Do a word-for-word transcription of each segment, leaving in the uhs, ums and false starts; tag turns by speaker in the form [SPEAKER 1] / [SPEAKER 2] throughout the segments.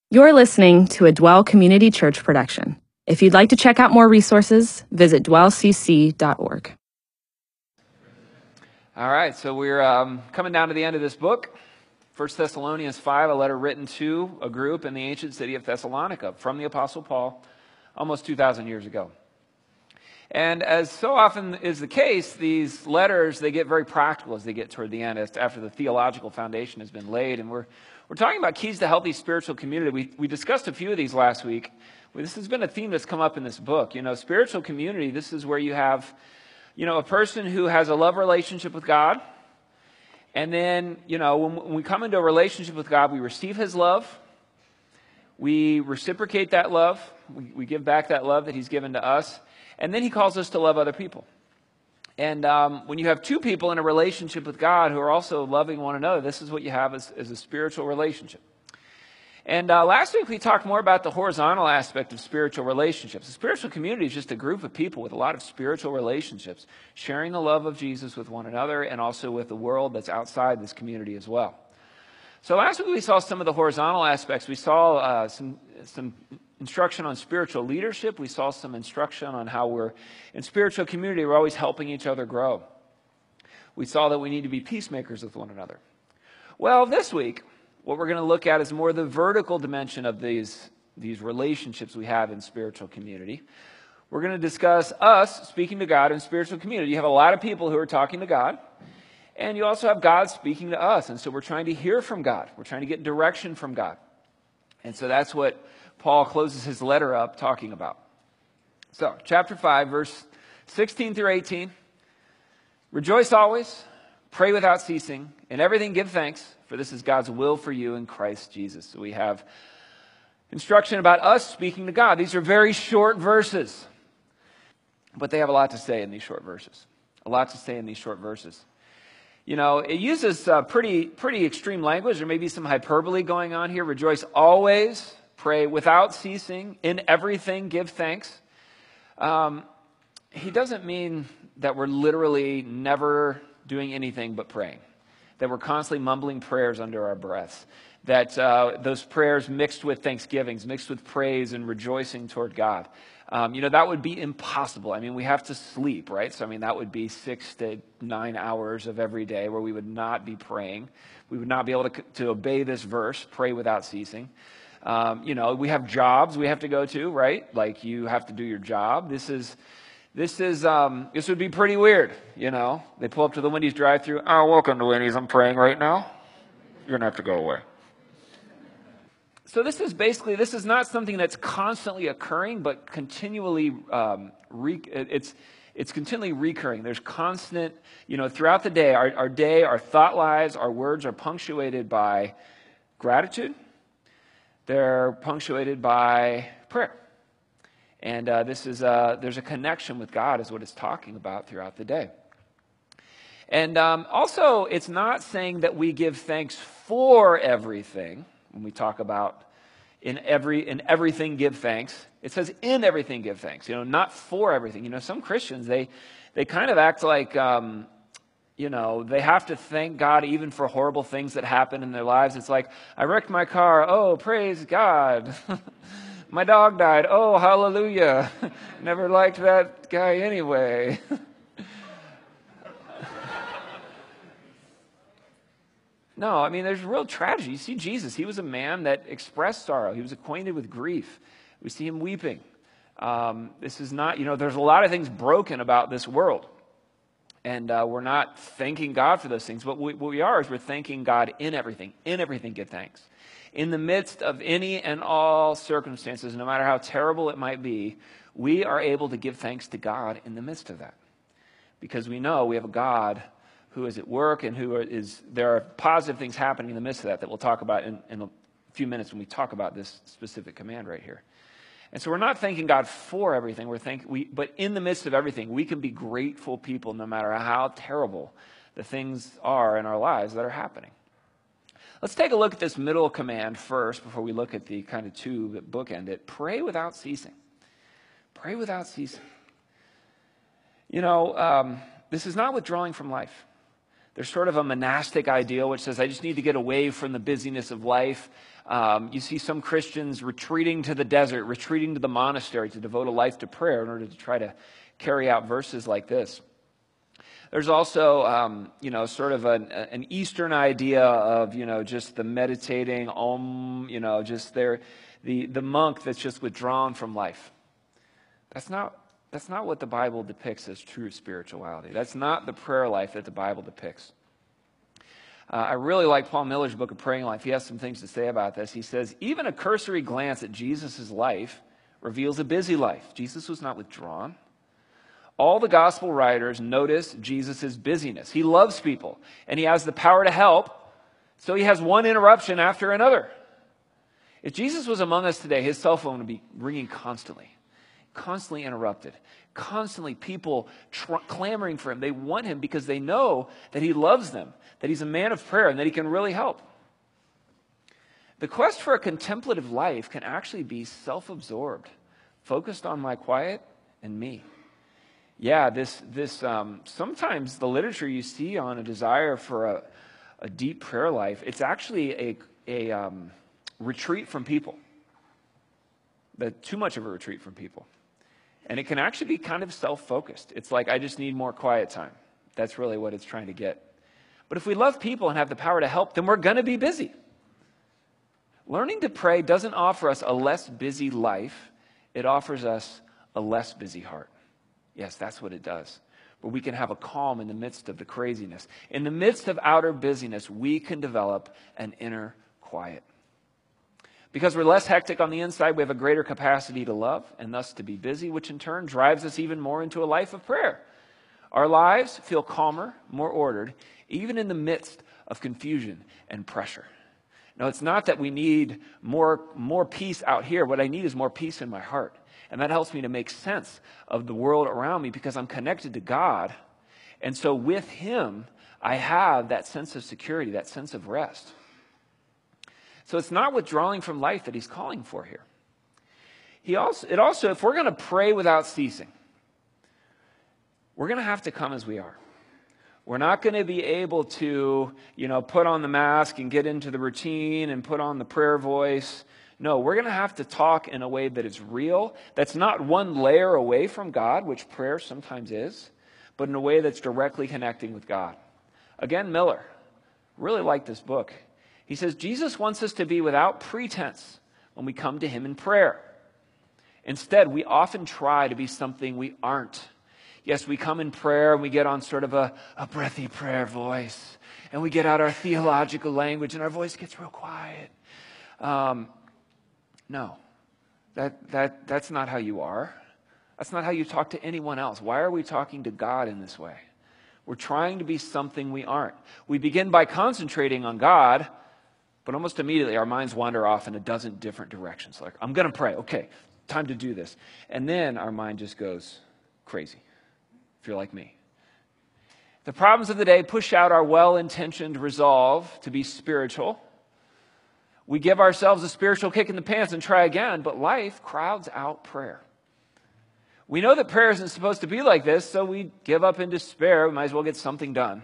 [SPEAKER 1] You're listening to a Dwell Community Church production. If you'd like to check out more resources, visit dwell c c dot org.
[SPEAKER 2] All right, so we're um, coming down to the end of this book, First Thessalonians five, a letter written to a group in the ancient city of Thessalonica from the Apostle Paul almost two thousand years ago. And as so often is the case, these letters, they get very practical as they get toward the end, after the theological foundation has been laid. And we're we're talking about keys to healthy spiritual community. We we discussed a few of these last week. This has been a theme that's come up in this book. You know, spiritual community, this is where you have, you know, a person who has a love relationship with God. And then, you know, when, when we come into a relationship with God, we receive his love. We reciprocate that love. We, we give back that love that he's given to us. And then he calls us to love other people. And um, when you have two people in a relationship with God who are also loving one another, this is what you have as, as a spiritual relationship. And uh, last week we talked more about the horizontal aspect of spiritual relationships. A spiritual community is just a group of people with a lot of spiritual relationships, sharing the love of Jesus with one another and also with the world that's outside this community as well. So last week we saw some of the horizontal aspects. We saw uh, some some instruction on spiritual leadership. We saw some instruction on how we're, in spiritual community, we're always helping each other grow. We saw that we need to be peacemakers with one another. Well, this week, what we're going to look at is more the vertical dimension of these, these relationships we have in spiritual community. We're going to discuss us speaking to God in spiritual community. You have a lot of people who are talking to God, and you also have God speaking to us. And so we're trying to hear from God. We're trying to get direction from God. And so that's what Paul closes his letter up talking about. So, chapter five, verse sixteen through eighteen. Rejoice always, pray without ceasing, in everything give thanks, for this is God's will for you in Christ Jesus. So we have instruction about us speaking to God. These are very short verses, but they have a lot to say in these short verses. A lot to say in these short verses. You know, it uses uh, pretty, pretty extreme language. There may be some hyperbole going on here. Rejoice always, pray without ceasing, in everything give thanks. Um, he doesn't mean that we're literally never doing anything but praying, that we're constantly mumbling prayers under our breaths, that uh, those prayers mixed with thanksgivings, mixed with praise and rejoicing toward God. Um, you know, that would be impossible. I mean, we have to sleep, right? So, I mean, that would be six to nine hours of every day where we would not be praying. We would not be able to, to obey this verse, pray without ceasing. Um, you know, we have jobs we have to go to, right? Like, you have to do your job. This is, this is, um, this would be pretty weird, you know? They pull up to the Wendy's drive-thru. Oh, welcome to Wendy's. I'm praying right now. You're going to have to go away. So this is basically, this is not something that's constantly occurring, but continually, um, re- it's it's continually recurring. There's constant, you know, throughout the day, our, our day, our thought lives, our words are punctuated by gratitude. They're punctuated by prayer. And uh, this is, uh, there's a connection with God is what it's talking about throughout the day. And um, also, it's not saying that we give thanks for everything. When we talk about in every in everything give thanks, it says in everything give thanks. You know, not for everything. You know, some Christians they they kind of act like um, you know they have to thank God even for horrible things that happen in their lives. It's like, I wrecked my car. Oh, praise God. My dog died. Oh, hallelujah. Never liked that guy anyway. No, I mean, there's real tragedy. You see Jesus, he was a man that expressed sorrow. He was acquainted with grief. We see him weeping. Um, this is not, you know, there's a lot of things broken about this world. And uh, we're not thanking God for those things. But we, what we are is we're thanking God in everything. In everything, give thanks. In the midst of any and all circumstances, no matter how terrible it might be, we are able to give thanks to God in the midst of that. Because we know we have a God who is at work and who is, there are positive things happening in the midst of that that we'll talk about in, in a few minutes when we talk about this specific command right here. And so we're not thanking God for everything, we're thank, we, but in the midst of everything, we can be grateful people no matter how terrible the things are in our lives that are happening. Let's take a look at this middle command first before we look at the kind of two that bookend it. Pray without ceasing. Pray without ceasing. You know, um, this is not withdrawing from life. There's sort of a monastic ideal which says, I just need to get away from the busyness of life. Um, you see some Christians retreating to the desert, retreating to the monastery to devote a life to prayer in order to try to carry out verses like this. There's also, um, you know, sort of an, an Eastern idea of, you know, just the meditating, om, you know, just there, the, the monk that's just withdrawn from life. That's not, that's not what the Bible depicts as true spirituality. That's not the prayer life that the Bible depicts. Uh, I really like Paul Miller's book of Praying Life. He has some things to say about this. He says, even a cursory glance at Jesus' life reveals a busy life. Jesus was not withdrawn. All the gospel writers notice Jesus' busyness. He loves people, and he has the power to help, so he has one interruption after another. If Jesus was among us today, his cell phone would be ringing constantly, constantly interrupted, constantly people tr- clamoring for him. They want him because they know that he loves them, that he's a man of prayer, and that he can really help. The quest for a contemplative life can actually be self-absorbed, focused on my quiet and me. Yeah, this, this um, sometimes the literature you see on a desire for a, a deep prayer life, it's actually a, a um, retreat from people. But too much of a retreat from people. And it can actually be kind of self-focused. It's like, I just need more quiet time. That's really what it's trying to get. But if we love people and have the power to help, then we're going to be busy. Learning to pray doesn't offer us a less busy life. It offers us a less busy heart. Yes, that's what it does. But we can have a calm in the midst of the craziness. In the midst of outer busyness, we can develop an inner quiet. Because we're less hectic on the inside, we have a greater capacity to love and thus to be busy, which in turn drives us even more into a life of prayer. Our lives feel calmer, more ordered, even in the midst of confusion and pressure. No, it's not that we need more, more peace out here. What I need is more peace in my heart. And that helps me to make sense of the world around me because I'm connected to God. And so with him, I have that sense of security, that sense of rest. So it's not withdrawing from life that he's calling for here. He also, it also, if we're going to pray without ceasing, we're going to have to come as we are. We're not going to be able to, you know, put on the mask and get into the routine and put on the prayer voice. No, we're going to have to talk in a way that is real, that's not one layer away from God, which prayer sometimes is, but in a way that's directly connecting with God. Again, Miller, really like this book. He says, Jesus wants us to be without pretense when we come to him in prayer. Instead, we often try to be something we aren't. Yes, we come in prayer and we get on sort of a, a breathy prayer voice, and we get out our theological language and our voice gets real quiet. Um, No, that, that, that's not how you are. That's not how you talk to anyone else. Why are we talking to God in this way? We're trying to be something we aren't. We begin by concentrating on God, but almost immediately our minds wander off in a dozen different directions. Like, I'm going to pray. Okay, time to do this. And then our mind just goes crazy, if you're like me. The problems of the day push out our well-intentioned resolve to be spiritual. We give ourselves a spiritual kick in the pants and try again, but life crowds out prayer. We know that prayer isn't supposed to be like this, so we give up in despair. We might as well get something done.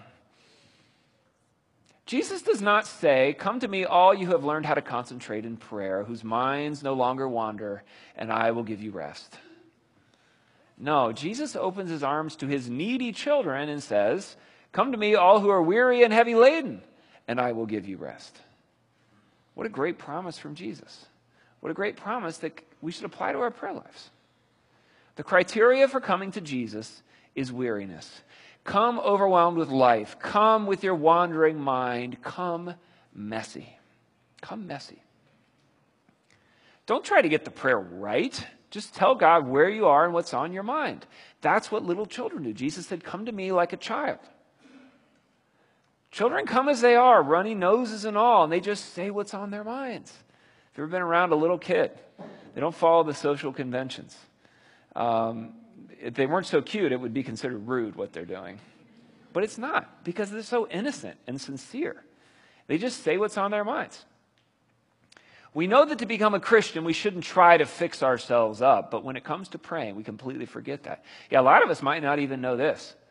[SPEAKER 2] Jesus does not say, come to me all you who have learned how to concentrate in prayer, whose minds no longer wander, and I will give you rest. No, Jesus opens his arms to his needy children and says, come to me all who are weary and heavy laden, and I will give you rest. What a great promise from Jesus. What a great promise that we should apply to our prayer lives. The criteria for coming to Jesus is weariness. Come overwhelmed with life. Come with your wandering mind. Come messy. Come messy. Don't try to get the prayer right. Just tell God where you are and what's on your mind. That's what little children do. Jesus said, come to me like a child. Children come as they are, runny noses and all, and they just say what's on their minds. If you've ever been around a little kid, they don't follow the social conventions. Um, if they weren't so cute, it would be considered rude what they're doing. But it's not, because they're so innocent and sincere. They just say what's on their minds. We know that to become a Christian, we shouldn't try to fix ourselves up, but when it comes to praying, we completely forget that. Yeah, a lot of us might not even know this.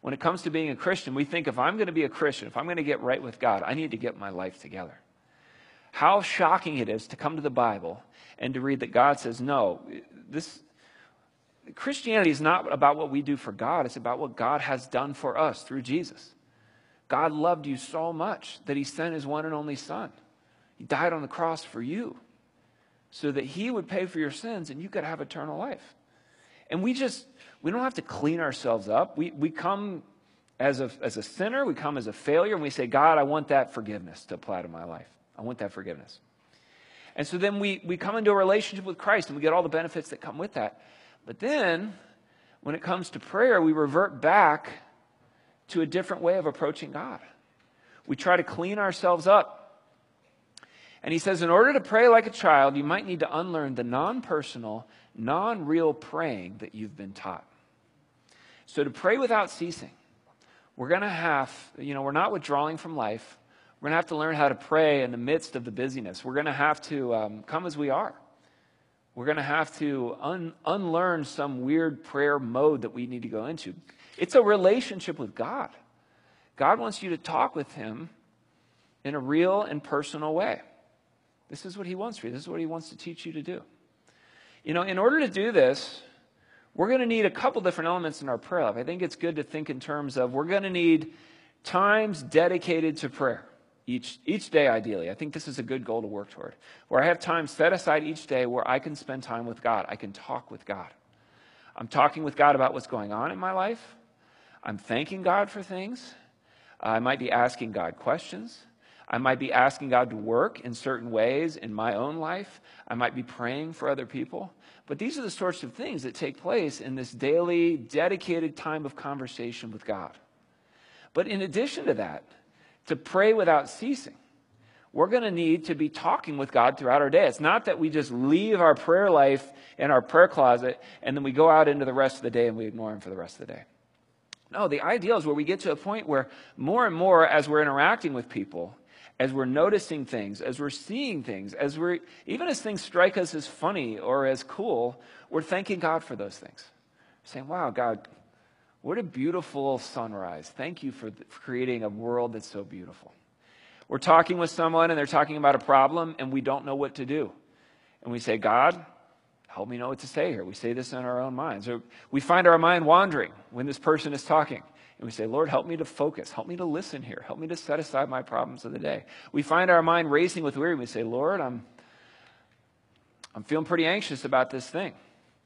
[SPEAKER 2] When it comes to being a Christian, we think if I'm going to be a Christian, if I'm going to get right with God, I need to get my life together. How shocking it is to come to the Bible and to read that God says, no, this Christianity is not about what we do for God. It's about what God has done for us through Jesus. God loved you so much that he sent his one and only son. He died on the cross for you so that he would pay for your sins and you could have eternal life. And we just, we don't have to clean ourselves up. We we come as a, as a sinner, we come as a failure, and we say, God, I want that forgiveness to apply to my life. I want that forgiveness. And so then we, we come into a relationship with Christ and we get all the benefits that come with that. But then when it comes to prayer, we revert back to a different way of approaching God. We try to clean ourselves up. And he says, in order to pray like a child, you might need to unlearn the non-personal, non-real praying that you've been taught. So to pray without ceasing, we're going to have, you know, we're not withdrawing from life. We're going to have to learn how to pray in the midst of the busyness. We're going to have to um, come as we are. We're going to have to un- unlearn some weird prayer mode that we need to go into. It's a relationship with God. God wants you to talk with him in a real and personal way. This is what he wants for you. This is what he wants to teach you to do. You know, in order to do this, we're going to need a couple different elements in our prayer life. I think it's good to think in terms of we're going to need times dedicated to prayer. Each each day, ideally. I think this is a good goal to work toward, where I have time set aside each day where I can spend time with God. I can talk with God. I'm talking with God about what's going on in my life. I'm thanking God for things. I might be asking God questions. I might be asking God to work in certain ways in my own life. I might be praying for other people. But these are the sorts of things that take place in this daily, dedicated time of conversation with God. But in addition to that, to pray without ceasing, we're going to need to be talking with God throughout our day. It's not that we just leave our prayer life in our prayer closet and then we go out into the rest of the day and we ignore him for the rest of the day. No, the ideal is where we get to a point where more and more as we're interacting with people, as we're noticing things, as we're seeing things, as we're even as things strike us as funny or as cool, we're thanking God for those things. We're saying, wow, God, what a beautiful sunrise. Thank you for, for creating a world that's so beautiful. We're talking with someone and they're talking about a problem and we don't know what to do. And we say, God, help me know what to say here. We say this in our own minds. Or we find our mind wandering when this person is talking. And we say, Lord, help me to focus. Help me to listen here. Help me to set aside my problems of the day. We find our mind racing with weary. We say, Lord, I'm, I'm feeling pretty anxious about this thing.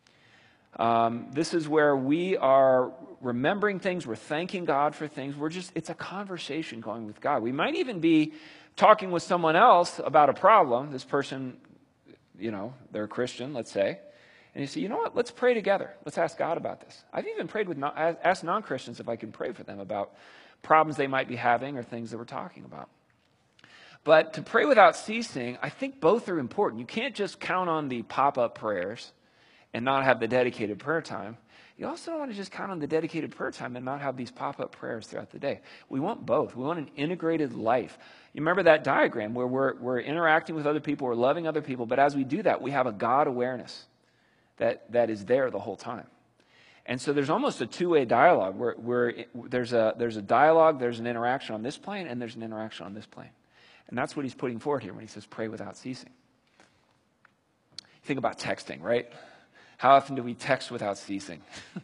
[SPEAKER 2] Um, this is where we are remembering things. We're thanking God for things. We're just, it's a conversation going with God. We might even be talking with someone else about a problem. This person, you know, they're a Christian, let's say. And you say, you know what, let's pray together. Let's ask God about this. I've even prayed with, non, asked non-Christians if I can pray for them about problems they might be having or things that we're talking about. But to pray without ceasing, I think both are important. You can't just count on the pop-up prayers and not have the dedicated prayer time. You also don't want to just count on the dedicated prayer time and not have these pop-up prayers throughout the day. We want both. We want an integrated life. You remember that diagram where we're, we're interacting with other people, we're loving other people, but as we do that, we have a God awareness that, that is there the whole time. And so there's almost a two-way dialogue where, where it, there's, a, there's a dialogue, there's an interaction on this plane, and there's an interaction on this plane. And that's what he's putting forward here when he says pray without ceasing. Think about texting, right? How often do we text without ceasing?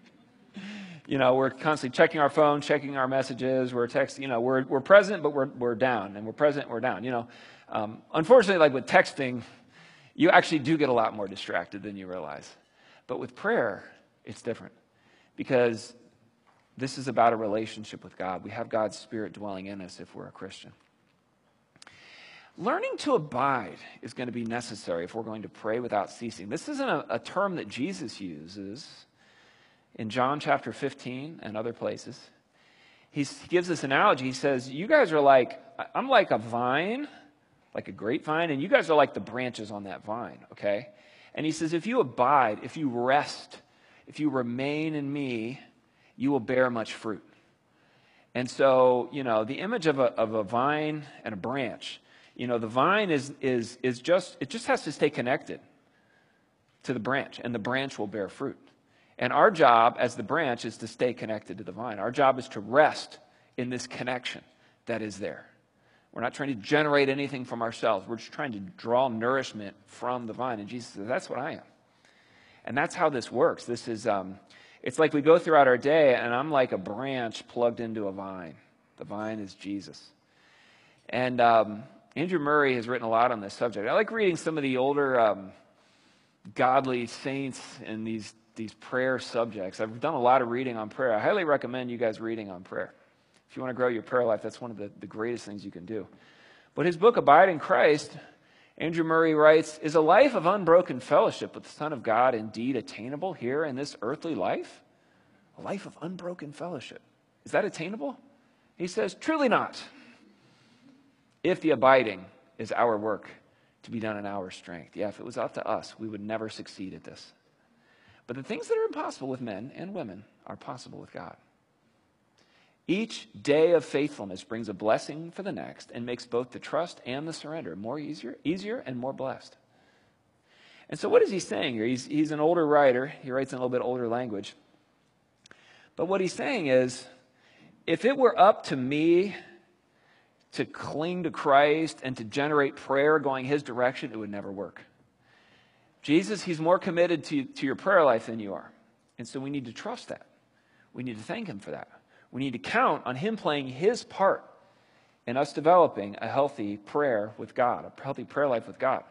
[SPEAKER 2] You know, we're constantly checking our phone, checking our messages. We're texting, you know, we're we're present, but we're we're down, and we're present, we're down. You know, um, unfortunately, like with texting, you actually do get a lot more distracted than you realize. But with prayer, it's different because this is about a relationship with God. We have God's Spirit dwelling in us if we're a Christian. Learning to abide is going to be necessary if we're going to pray without ceasing. This isn't a, a term that Jesus uses in John chapter fifteen and other places. He's, he gives this analogy. He says, you guys are like, I'm like a vine, like a grapevine, and you guys are like the branches on that vine, okay? And he says, if you abide, if you rest, if you remain in me, you will bear much fruit. And so, you know, the image of a, of a vine and a branch, you know, the vine is is is just, it just has to stay connected to the branch, and the branch will bear fruit. And our job as the branch is to stay connected to the vine. Our job is to rest in this connection that is there. We're not trying to generate anything from ourselves. We're just trying to draw nourishment from the vine. And Jesus says, that's what I am. And that's how this works. This is, um, it's like we go throughout our day, and I'm like a branch plugged into a vine. The vine is Jesus. And um, Andrew Murray has written a lot on this subject. I like reading some of the older um, godly saints in these, these prayer subjects. I've done a lot of reading on prayer. I highly recommend you guys reading on prayer. If you want to grow your prayer life, that's one of the, the greatest things you can do. But his book, Abide in Christ, Andrew Murray writes, is a life of unbroken fellowship with the Son of God indeed attainable here in this earthly life? A life of unbroken fellowship. Is that attainable? He says, truly not. If the abiding is our work to be done in our strength. Yeah, if it was up to us, we would never succeed at this. But the things that are impossible with men and women are possible with God. Each day of faithfulness brings a blessing for the next and makes both the trust and the surrender more easier, easier and more blessed. And so what is he saying here? He's, he's an older writer. He writes in a little bit older language. But what he's saying is, if it were up to me to cling to Christ and to generate prayer going his direction, it would never work. Jesus, he's more committed to, to your prayer life than you are. And so we need to trust that. We need to thank him for that. We need to count on him playing his part in us developing a healthy prayer with God, a healthy prayer life with God.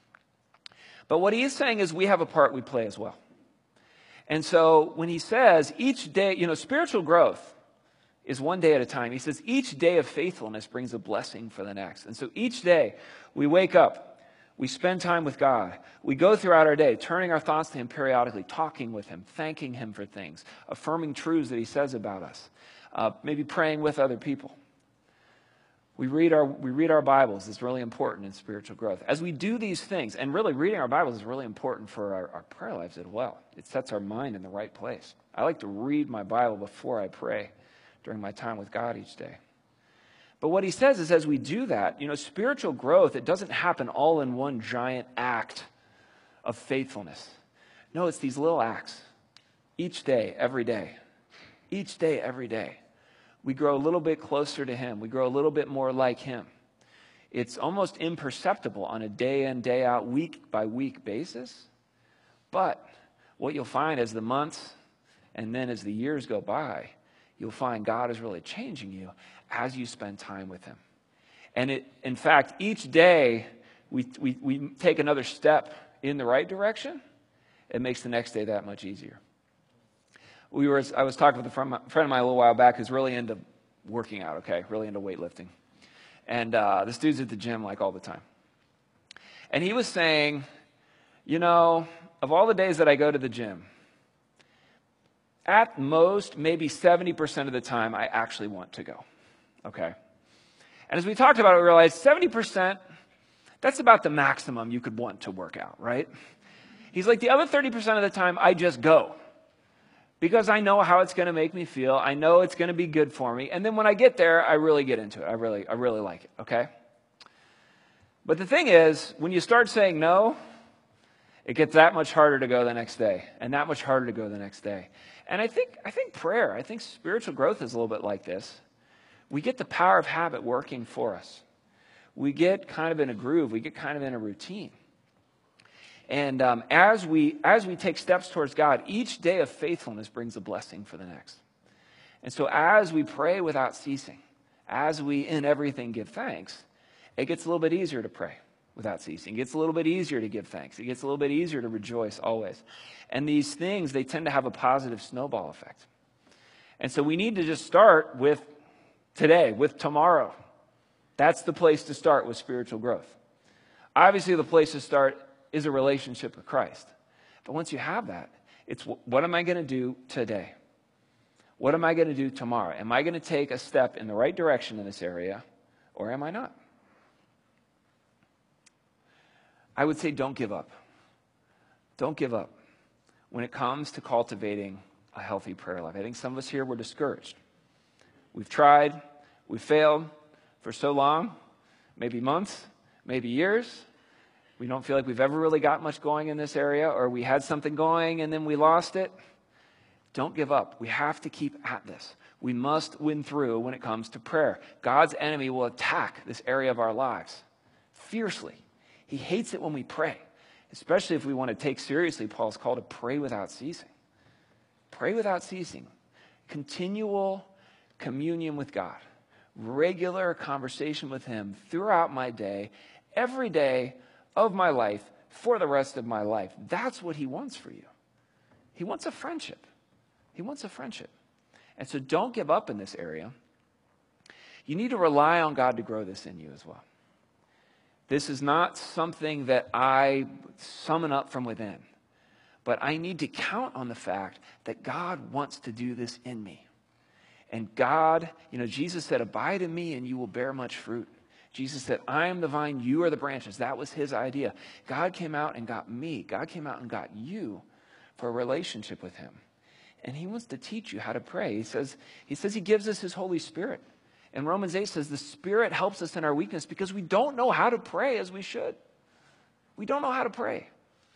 [SPEAKER 2] But what he is saying is we have a part we play as well. And so when he says each day, you know, spiritual growth is one day at a time. He says each day of faithfulness brings a blessing for the next. And so each day we wake up, we spend time with God. We go throughout our day, turning our thoughts to him periodically, talking with him, thanking him for things, affirming truths that he says about us, uh, maybe praying with other people. We read our we read our Bibles. It's really important in spiritual growth. As we do these things, and really reading our Bibles is really important for our, our prayer lives as well. It sets our mind in the right place. I like to read my Bible before I pray during my time with God each day. But what he says is as we do that, you know, spiritual growth, it doesn't happen all in one giant act of faithfulness. No, it's these little acts. Each day, every day. Each day, every day. We grow a little bit closer to him. We grow a little bit more like him. It's almost imperceptible on a day in, day out, week by week basis. But what you'll find as the months and then as the years go by, you'll find God is really changing you as you spend time with him. And it, in fact, each day we, we, we take another step in the right direction, it makes the next day that much easier. We were, I was talking with a friend, friend of mine a little while back who's really into working out, okay, really into weightlifting. And uh, this dude's at the gym like all the time. And he was saying, you know, of all the days that I go to the gym, at most, maybe seventy percent of the time, I actually want to go, okay? And as we talked about it, we realized seventy percent, that's about the maximum you could want to work out, right? He's like, the other thirty percent of the time, I just go. Because I know how it's going to make me feel. I know it's going to be good for me. And then when I get there, I really get into it. I really, I really like it, okay? But the thing is, when you start saying no, it gets that much harder to go the next day. And that much harder to go the next day. And I think, I think prayer, I think spiritual growth is a little bit like this. We get the power of habit working for us. We get kind of in a groove. We get kind of in a routine. And um, as we as we take steps towards God, each day of faithfulness brings a blessing for the next. And so as we pray without ceasing, as we in everything give thanks, it gets a little bit easier to pray without ceasing. It gets a little bit easier to give thanks. It gets a little bit easier to rejoice always. And these things, they tend to have a positive snowball effect. And so we need to just start with today, with tomorrow. That's the place to start with spiritual growth. Obviously, the place to start is a relationship with Christ. But once you have that, it's what am I going to do today? What am I going to do tomorrow? Am I going to take a step in the right direction in this area, or am I not? I would say don't give up. Don't give up when it comes to cultivating a healthy prayer life. I think some of us here were discouraged. We've tried, we've failed for so long, maybe months, maybe years. We don't feel like we've ever really got much going in this area, or we had something going and then we lost it. Don't give up. We have to keep at this. We must win through when it comes to prayer. God's enemy will attack this area of our lives fiercely. He hates it when we pray, especially if we want to take seriously Paul's call to pray without ceasing. Pray without ceasing. Continual communion with God. Regular conversation with him throughout my day, every day of my life, for the rest of my life. That's what he wants for you. He wants a friendship. He wants a friendship. And so don't give up in this area. You need to rely on God to grow this in you as well. This is not something that I summon up from within, but I need to count on the fact that God wants to do this in me. And God, you know, Jesus said, abide in me and you will bear much fruit. Jesus said, I am the vine, you are the branches. That was his idea. God came out and got me. God came out and got you for a relationship with him. And he wants to teach you how to pray. He says, he says he gives us his Holy Spirit. And Romans eight says the Spirit helps us in our weakness because we don't know how to pray as we should. We don't know how to pray.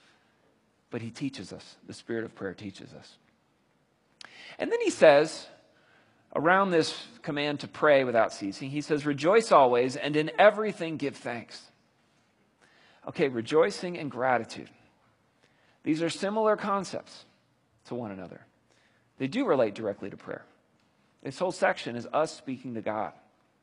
[SPEAKER 2] But he teaches us. The Spirit of prayer teaches us. And then he says, around this command to pray without ceasing, he says, rejoice always and in everything give thanks. Okay, rejoicing and gratitude. These are similar concepts to one another. They do relate directly to prayer. This whole section is us speaking to God.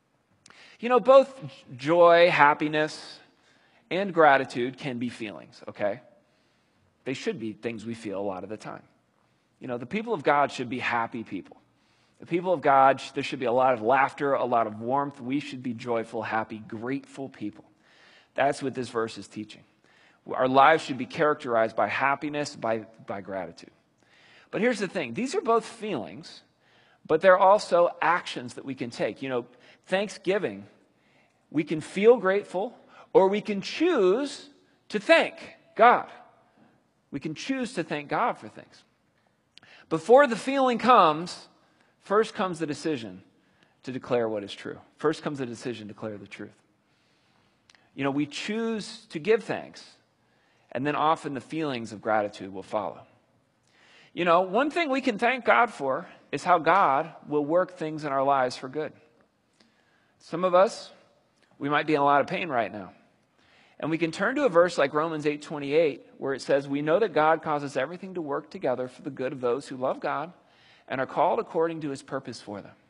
[SPEAKER 2] You know, both joy, happiness, and gratitude can be feelings, okay? They should be things we feel a lot of the time. You know, the people of God should be happy people. The people of God, there should be a lot of laughter, a lot of warmth. We should be joyful, happy, grateful people. That's what this verse is teaching. Our lives should be characterized by happiness, by, by gratitude. But here's the thing. These are both feelings, but they're also actions that we can take. You know, Thanksgiving, we can feel grateful or we can choose to thank God. We can choose to thank God for things. Before the feeling comes, first comes the decision to declare what is true. First comes the decision to declare the truth. You know, we choose to give thanks, and then often the feelings of gratitude will follow. You know, one thing we can thank God for is how God will work things in our lives for good. Some of us, we might be in a lot of pain right now. And we can turn to a verse like Romans eight twenty-eight, where it says, we know that God causes everything to work together for the good of those who love God and are called according to his purpose for them.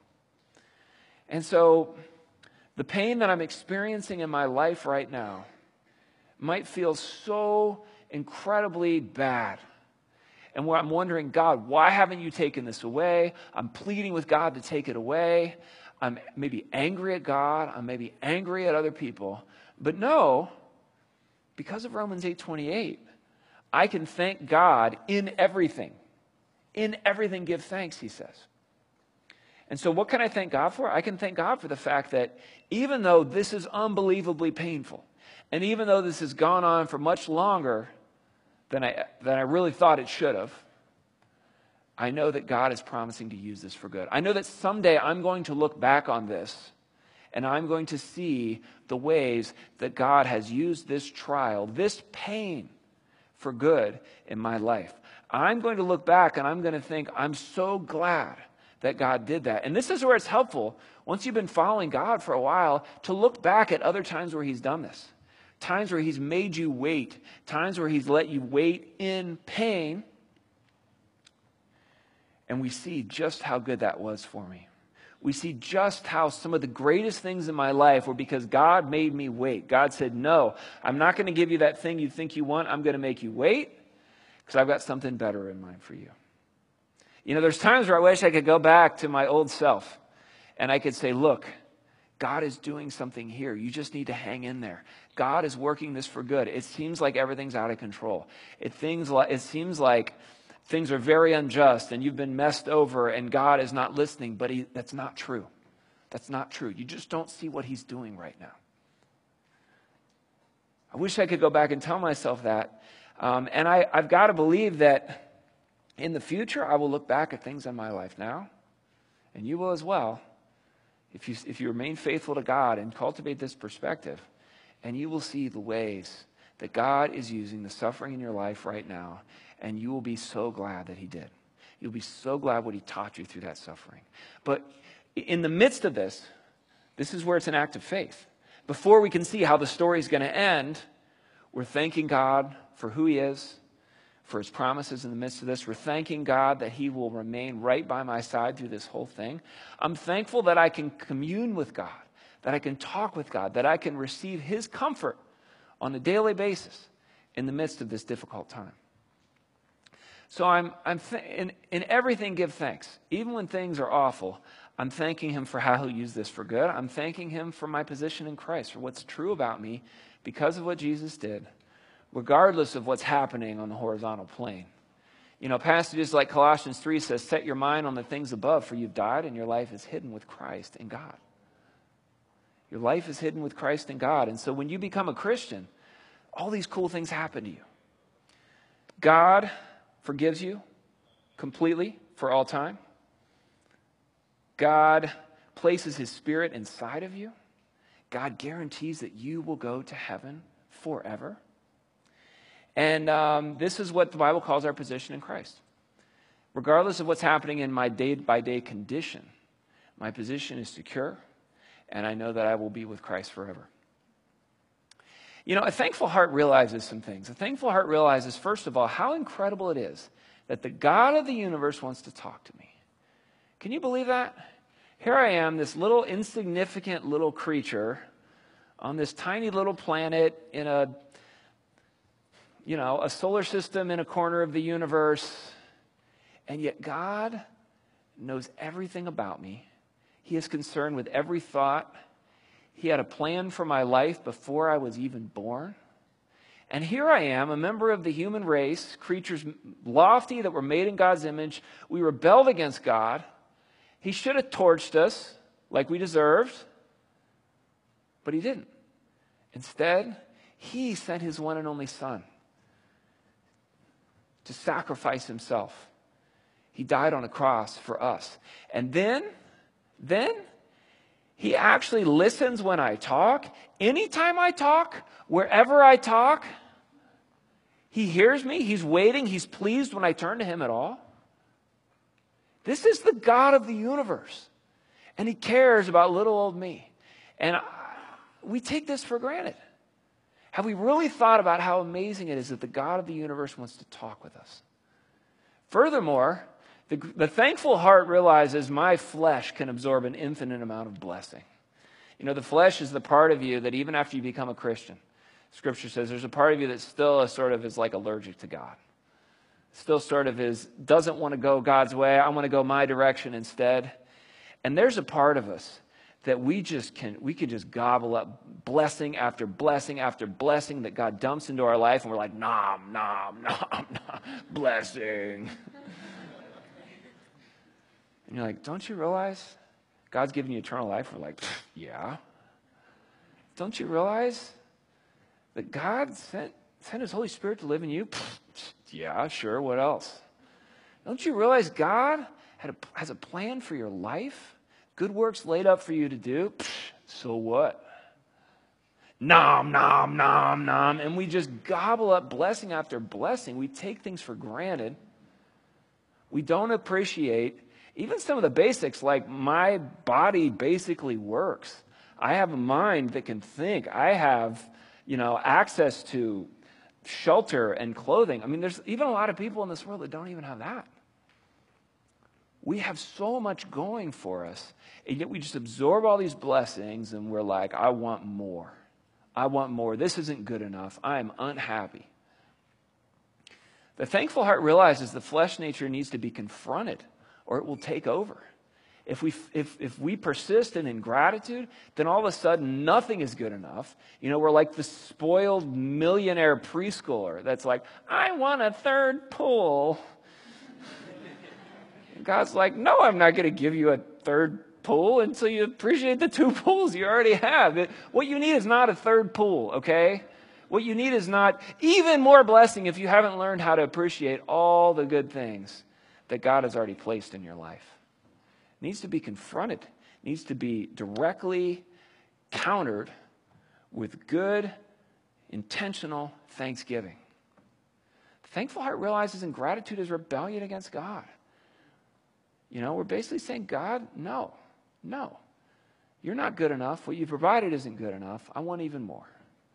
[SPEAKER 2] And so the pain that I'm experiencing in my life right now might feel so incredibly bad. And where I'm wondering, God, why haven't you taken this away? I'm pleading with God to take it away. I'm maybe angry at God. I'm maybe angry at other people. But no, because of Romans eight twenty-eight, I can thank God in everything. In everything give thanks, he says. And so what can I thank God for? I can thank God for the fact that even though this is unbelievably painful, and even though this has gone on for much longer than I, than I really thought it should have, I know that God is promising to use this for good. I know that someday I'm going to look back on this and I'm going to see the ways that God has used this trial, this pain, for good in my life. I'm going to look back and I'm going to think, I'm so glad that God did that. And this is where it's helpful, once you've been following God for a while, to look back at other times where he's done this. Times where he's made you wait. Times where he's let you wait in pain. And we see just how good that was for me. We see just how some of the greatest things in my life were because God made me wait. God said, no, I'm not going to give you that thing you think you want. I'm going to make you wait because I've got something better in mind for you. You know, there's times where I wish I could go back to my old self and I could say, look, God is doing something here. You just need to hang in there. God is working this for good. It seems like everything's out of control. It, things like, it seems like things are very unjust and you've been messed over and God is not listening, but he, that's not true. That's not true. You just don't see what he's doing right now. I wish I could go back and tell myself that. Um, and I, I've got to believe that in the future, I will look back at things in my life now, and you will as well, if you, if you remain faithful to God and cultivate this perspective, and you will see the ways that God is using the suffering in your life right now, and you will be so glad that he did. You'll be so glad what he taught you through that suffering. But in the midst of this, this is where it's an act of faith. Before we can see how the story is going to end, we're thanking God for who he is, for his promises in the midst of this. We're thanking God that he will remain right by my side through this whole thing. I'm thankful that I can commune with God, that I can talk with God, that I can receive his comfort on a daily basis in the midst of this difficult time. So I'm, I'm th- in, in everything, give thanks. Even when things are awful, I'm thanking him for how he'll use this for good. I'm thanking him for my position in Christ, for what's true about me because of what Jesus did, regardless of what's happening on the horizontal plane. You know, passages like Colossians three says, set your mind on the things above, for you've died and your life is hidden with Christ in God. Your life is hidden with Christ in God. And so when you become a Christian, all these cool things happen to you. God forgives you completely for all time. God places his Spirit inside of you. God guarantees that you will go to heaven forever. And um, this is what the Bible calls our position in Christ. Regardless of what's happening in my day-by-day condition, my position is secure, and I know that I will be with Christ forever. You know, a thankful heart realizes some things. A thankful heart realizes, first of all, how incredible it is that the God of the universe wants to talk to me. Can you believe that? Here I am, this little insignificant little creature on this tiny little planet in a, you know, a solar system in a corner of the universe. And yet God knows everything about me. He is concerned with every thought. He had a plan for my life before I was even born. And here I am, a member of the human race, creatures lofty that were made in God's image. We rebelled against God. He should have torched us like we deserved, but he didn't. Instead, he sent his one and only Son to sacrifice himself. He died on a cross for us. And then, then, he actually listens when I talk. Anytime I talk, wherever I talk, he hears me. He's waiting. He's pleased when I turn to him at all. This is the God of the universe. And he cares about little old me. And I, we take this for granted. Have we really thought about how amazing it is that the God of the universe wants to talk with us? Furthermore, the, the thankful heart realizes my flesh can absorb an infinite amount of blessing. You know, the flesh is the part of you that even after you become a Christian, Scripture says there's a part of you that still is sort of is like allergic to God. Still sort of is, doesn't want to go God's way. I want to go my direction instead. And there's a part of us that we just can, we could just gobble up blessing after blessing after blessing that God dumps into our life. And we're like, nom, nom, nom, nom, blessing. And you're like, don't you realize God's giving you eternal life? We're like, yeah. Don't you realize that God sent, sent his Holy Spirit to live in you? Yeah, sure. What else? Don't you realize God had a, has a plan for your life? Good works laid up for you to do. So what? Nom, nom, nom, nom. And we just gobble up blessing after blessing. We take things for granted. We don't appreciate even some of the basics, like my body basically works. I have a mind that can think. I have, you know, access to shelter and clothing. I mean, there's even a lot of people in this world that don't even have that. We have so much going for us, and yet we just absorb all these blessings, and we're like, I want more. I want more. This isn't good enough. I am unhappy. The thankful heart realizes the flesh nature needs to be confronted, or it will take over. If we, if, if we persist in ingratitude, then all of a sudden nothing is good enough. You know, we're like the spoiled millionaire preschooler that's like, I want a third pool. God's like, no, I'm not going to give you a third pool until you appreciate the two pools you already have. What you need is not a third pool, okay? What you need is not even more blessing if you haven't learned how to appreciate all the good things that God has already placed in your life. It needs to be confronted. It needs to be directly countered with good, intentional thanksgiving. The thankful heart realizes ingratitude is rebellion against God. You know, we're basically saying, God, no, no. You're not good enough. What you provided isn't good enough. I want even more.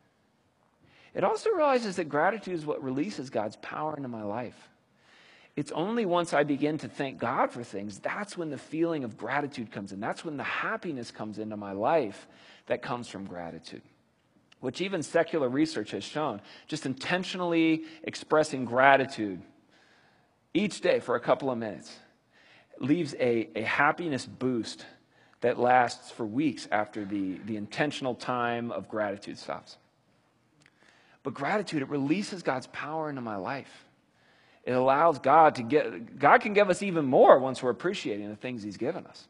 [SPEAKER 2] It also realizes that gratitude is what releases God's power into my life. It's only once I begin to thank God for things, that's when the feeling of gratitude comes in. That's when the happiness comes into my life that comes from gratitude, which even secular research has shown. Just intentionally expressing gratitude each day for a couple of minutes leaves a, a happiness boost that lasts for weeks after the, the intentional time of gratitude stops. But gratitude, it releases God's power into my life. It allows God to get, God can give us even more once we're appreciating the things he's given us.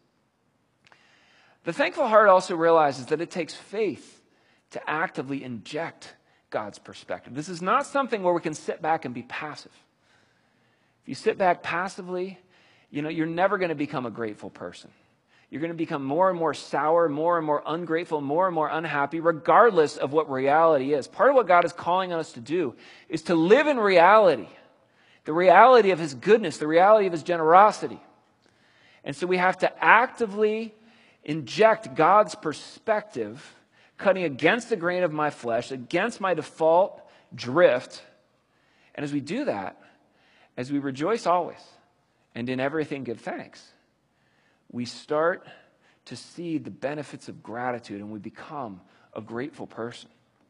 [SPEAKER 2] The thankful heart also realizes that it takes faith to actively inject God's perspective. This is not something where we can sit back and be passive. If you sit back passively, you know, you're never going to become a grateful person. You're going to become more and more sour, more and more ungrateful, more and more unhappy, regardless of what reality is. Part of what God is calling on us to do is to live in reality, the reality of his goodness, the reality of his generosity. And so we have to actively inject God's perspective, cutting against the grain of my flesh, against my default drift. And as we do that, as we rejoice always, and in everything give thanks, we start to see the benefits of gratitude and we become a grateful person.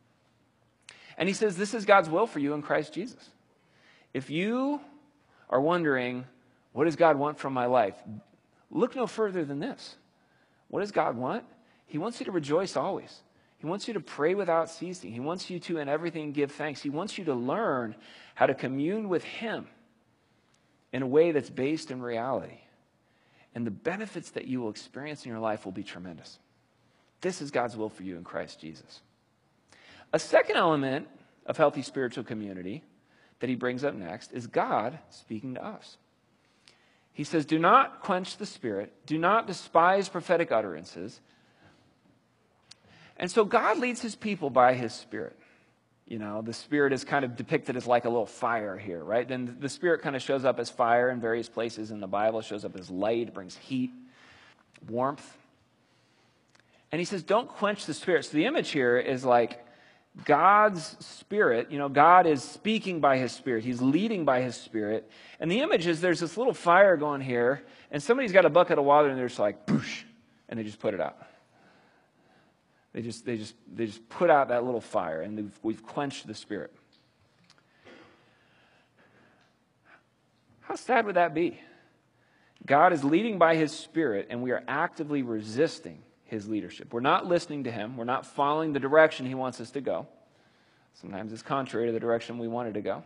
[SPEAKER 2] And he says this is God's will for you in Christ Jesus. If you are wondering, what does God want from my life? Look no further than this. What does God want? He wants you to rejoice always. He wants you to pray without ceasing. He wants you to in everything give thanks. He wants you to learn how to commune with him in a way that's based in reality. And the benefits that you will experience in your life will be tremendous. This is God's will for you in Christ Jesus. A second element of healthy spiritual community that he brings up next is God speaking to us. He says, do not quench the spirit. Do not despise prophetic utterances. And so God leads his people by his spirit. You know, the Spirit is kind of depicted as like a little fire here, right? Then the Spirit kind of shows up as fire in various places in the Bible. It shows up as light, brings heat, warmth. And he says, don't quench the Spirit. So the image here is like God's Spirit. You know, God is speaking by his Spirit. He's leading by his Spirit. And the image is there's this little fire going here, and somebody's got a bucket of water, and they're just like, boosh, and they just put it out. They just, they just, they just put out that little fire, and we've, we've quenched the Spirit. How sad would that be? God is leading by his Spirit, and we are actively resisting his leadership. We're not listening to him. We're not following the direction he wants us to go. Sometimes it's contrary to the direction we wanted to go.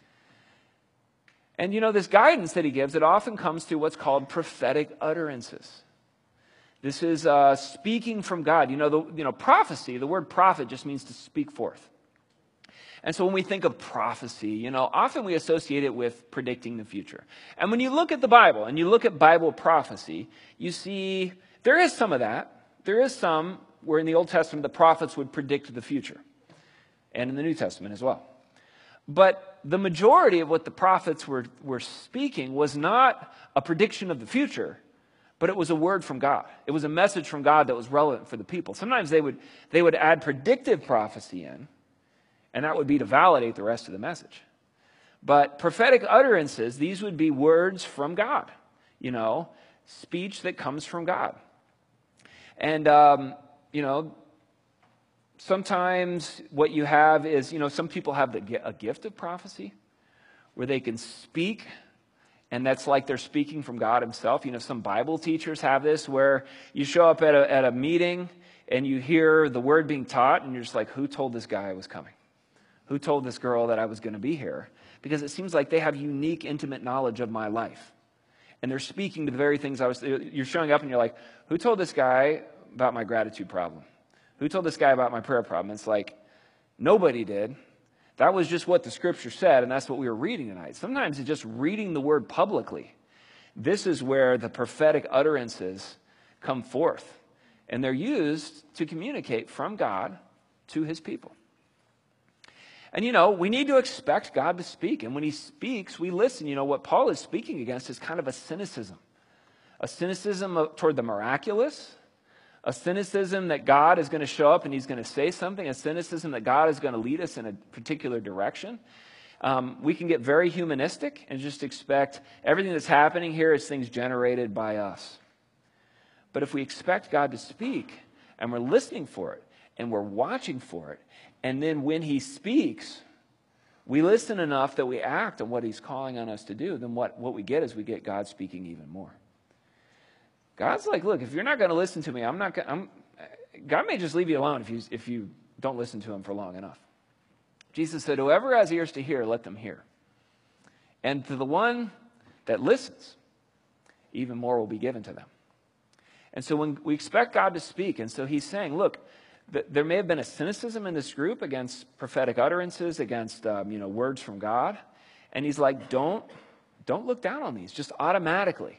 [SPEAKER 2] And you know, this guidance that he gives, it often comes through what's called prophetic utterances. This is uh, speaking from God. You know, the, you know, prophecy, the word prophet just means to speak forth. And so when we think of prophecy, you know, often we associate it with predicting the future. And when you look at the Bible and you look at Bible prophecy, you see there is some of that. There is some where in the Old Testament the prophets would predict the future. And in the New Testament as well. But the majority of what the prophets were, were speaking was not a prediction of the future, but it was a word from God. It was a message from God that was relevant for the people. Sometimes they would, they would add predictive prophecy in, and that would be to validate the rest of the message. But prophetic utterances, these would be words from God, you know, speech that comes from God. And, um, you know, sometimes what you have is, you know, some people have the, a gift of prophecy where they can speak, and that's like they're speaking from God himself. You know, some Bible teachers have this where you show up at a, at a meeting and you hear the word being taught and you're just like, who told this guy I was coming? Who told this girl that I was going to be here? Because it seems like they have unique, intimate knowledge of my life. And they're speaking to the very things I was, you're showing up and you're like, who told this guy about my gratitude problem? Who told this guy about my prayer problem? It's like, nobody did. That was just what the scripture said, and that's what we were reading tonight. Sometimes it's just reading the word publicly. This is where the prophetic utterances come forth, and they're used to communicate from God to his people. And, you know, we need to expect God to speak, and when he speaks, we listen. You know, what Paul is speaking against is kind of a cynicism. a cynicism of, toward the miraculous, a cynicism that God is going to show up and he's going to say something, a cynicism that God is going to lead us in a particular direction. Um, we can get very humanistic and just expect everything that's happening here is things generated by us. But if we expect God to speak and we're listening for it and we're watching for it, and then when he speaks, we listen enough that we act on what he's calling on us to do, then what, what we get is we get God speaking even more. God's like, look, if you're not going to listen to me, I'm not going I'm God may just leave you alone if you if you don't listen to him for long enough. Jesus said, whoever has ears to hear, let them hear. And to the one that listens, even more will be given to them. And so when we expect God to speak, and so he's saying, look, th- there may have been a cynicism in this group against prophetic utterances, against um, you know words from God. And he's like, don't, don't look down on these, just automatically.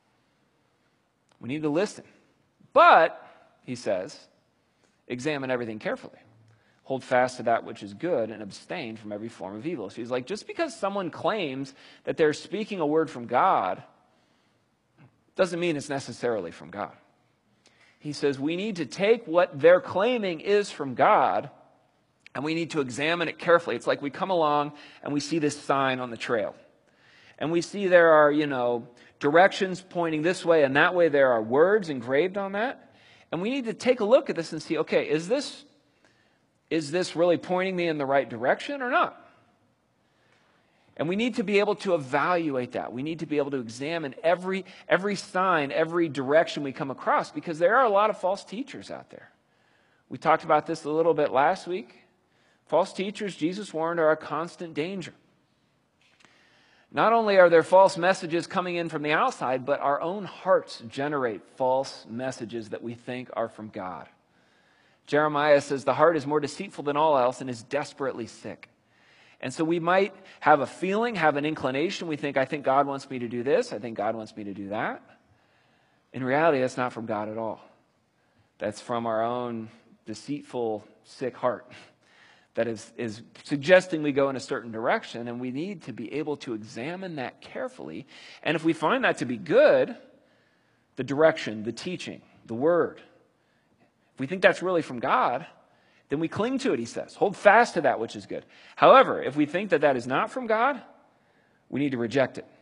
[SPEAKER 2] We need to listen. But, he says, examine everything carefully. Hold fast to that which is good and abstain from every form of evil. So he's like, just because someone claims that they're speaking a word from God doesn't mean it's necessarily from God. He says we need to take what they're claiming is from God and we need to examine it carefully. It's like we come along and we see this sign on the trail. And we see there are, you know, directions pointing this way and that way. There are words engraved on that. And we need to take a look at this and see, okay, is this, is this really pointing me in the right direction or not? And we need to be able to evaluate that. We need to be able to examine every, every sign, every direction we come across, because there are a lot of false teachers out there. We talked about this a little bit last week. False teachers, Jesus warned, are a constant danger. Not only are there false messages coming in from the outside, but our own hearts generate false messages that we think are from God. Jeremiah says the heart is more deceitful than all else and is desperately sick. And so we might have a feeling, have an inclination. We think, I think God wants me to do this. I think God wants me to do that. In reality, that's not from God at all. That's from our own deceitful, sick heart that is, is suggesting we go in a certain direction, and we need to be able to examine that carefully. And if we find that to be good, the direction, the teaching, the word, if we think that's really from God, then we cling to it, he says. Hold fast to that which is good. However, if we think that that is not from God, we need to reject it.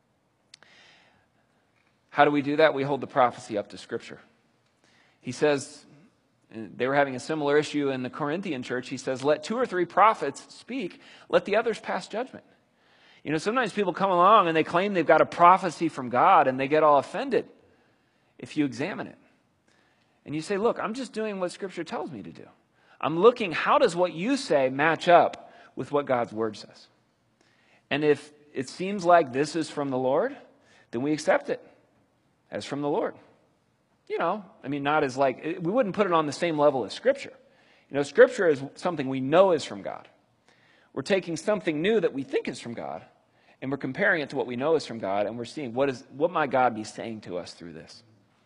[SPEAKER 2] How do we do that? We hold the prophecy up to Scripture. He says, they were having a similar issue in the Corinthian church. He says, let two or three prophets speak, let the others pass judgment. You know, sometimes people come along and they claim they've got a prophecy from God and they get all offended if you examine it. And you say, look, I'm just doing what Scripture tells me to do. I'm looking, how does what you say match up with what God's word says? And if it seems like this is from the Lord, then we accept it as from the Lord. You know, I mean, not as like, we wouldn't put it on the same level as Scripture. You know, Scripture is something we know is from God. We're taking something new that we think is from God, and we're comparing it to what we know is from God, and we're seeing what is what might God be saying to us through this.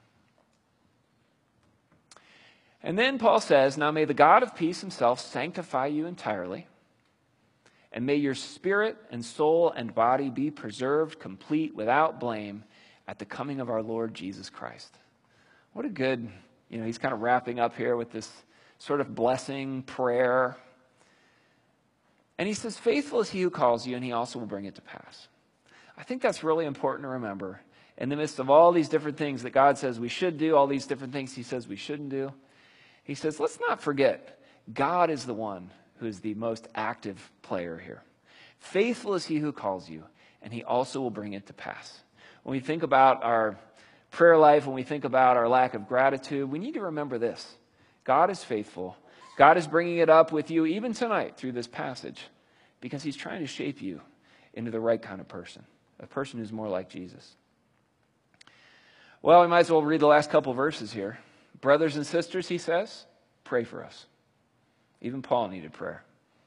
[SPEAKER 2] And then Paul says, now may the God of peace himself sanctify you entirely, and may your spirit and soul and body be preserved complete without blame at the coming of our Lord Jesus Christ. What a good, you know, he's kind of wrapping up here with this sort of blessing prayer. And he says, faithful is he who calls you, and he also will bring it to pass. I think that's really important to remember. In the midst of all these different things that God says we should do, all these different things he says we shouldn't do, he says, let's not forget, God is the one who is the most active player here. Faithful is he who calls you, and he also will bring it to pass. When we think about our prayer life, when we think about our lack of gratitude, we need to remember this. God is faithful. God is bringing it up with you even tonight through this passage because he's trying to shape you into the right kind of person, a person who's more like Jesus. Well, we might as well read the last couple verses here. Brothers and sisters, he says, pray for us. Even Paul needed prayer.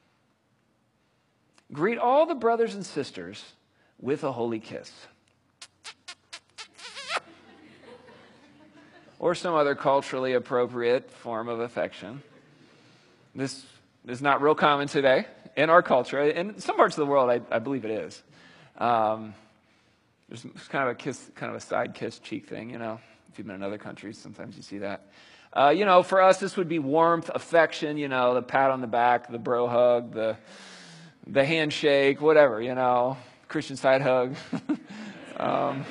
[SPEAKER 2] Greet all the brothers and sisters with a holy kiss. Or some other culturally appropriate form of affection. This is not real common today in our culture. In some parts of the world, I, I believe it is. Um, There's kind of a kiss, kind of a side kiss cheek thing, you know. If you've been in other countries, sometimes you see that. Uh, you know, for us, this would be warmth, affection, you know, the pat on the back, the bro hug, the the handshake, whatever, you know, Christian side hug. um,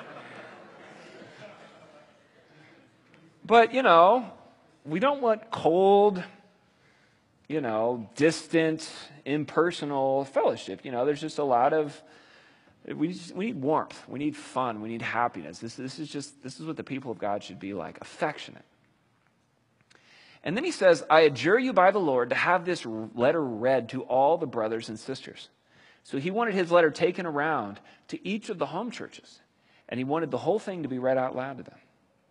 [SPEAKER 2] but, you know, we don't want cold, you know, distant, impersonal fellowship. You know, there's just a lot of, we, just, we need warmth. We need fun. We need happiness. This, this is just, this is what the people of God should be like, affectionate. And then he says, I adjure you by the Lord to have this letter read to all the brothers and sisters. So he wanted his letter taken around to each of the home churches. And he wanted the whole thing to be read out loud to them.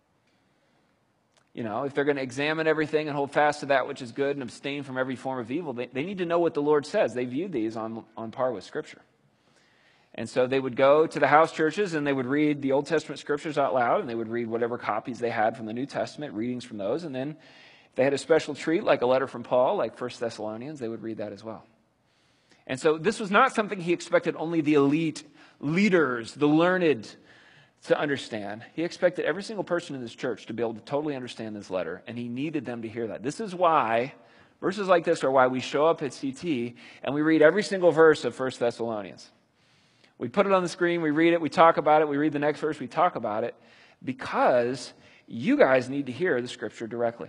[SPEAKER 2] You know, if they're going to examine everything and hold fast to that which is good and abstain from every form of evil, they, they need to know what the Lord says. They viewed these on, on par with Scripture. And so they would go to the house churches and they would read the Old Testament Scriptures out loud, and they would read whatever copies they had from the New Testament, readings from those, and then if they had a special treat, like a letter from Paul, like First Thessalonians, they would read that as well. And so this was not something he expected only the elite leaders, the learned, to understand. He expected every single person in this church to be able to totally understand this letter, and he needed them to hear that. This is why verses like this are why we show up at C T and we read every single verse of First Thessalonians. We put it on the screen, we read it, we talk about it, we read the next verse, we talk about it, because you guys need to hear the Scripture directly.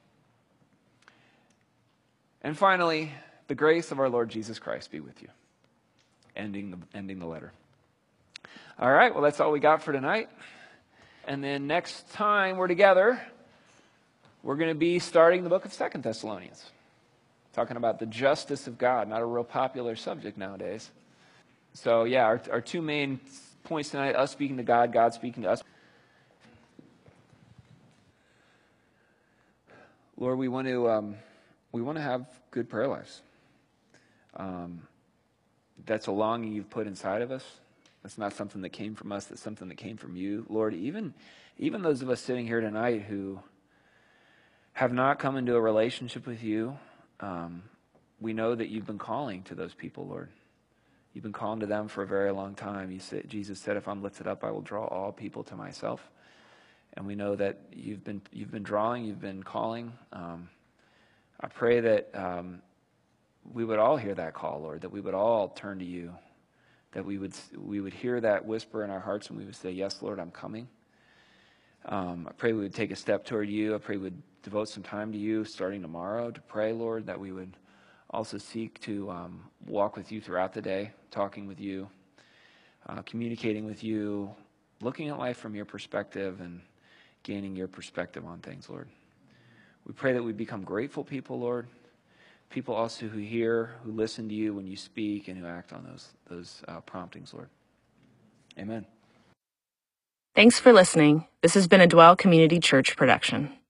[SPEAKER 2] And finally, the grace of our Lord Jesus Christ be with you. Ending the, ending the letter. All right, well, that's all we got for tonight. And then next time we're together, we're going to be starting the book of Second Thessalonians. Talking about the justice of God, not a real popular subject nowadays. So, yeah, our, our two main points tonight, us speaking to God, God speaking to us. Lord, we want to... Um, We want to have good prayer lives. Um, that's a longing you've put inside of us. That's not something that came from us. That's something that came from you. Lord, even, even those of us sitting here tonight who have not come into a relationship with you, um, we know that you've been calling to those people, Lord. You've been calling to them for a very long time. You said, Jesus said, if I'm lifted up, I will draw all people to myself. And we know that you've been, you've been drawing, you've been calling. Um, I pray that um, we would all hear that call, Lord, that we would all turn to you, that we would we would hear that whisper in our hearts and we would say, yes, Lord, I'm coming. Um, I pray we would take a step toward you. I pray we would devote some time to you starting tomorrow to pray, Lord, that we would also seek to um, walk with you throughout the day, talking with you, uh, communicating with you, looking at life from your perspective and gaining your perspective on things, Lord. We pray that we become grateful people, Lord. People also who hear, who listen to you when you speak, and who act on those, those uh, promptings, Lord. Amen.
[SPEAKER 1] Thanks for listening. This has been a Dwell Community Church production.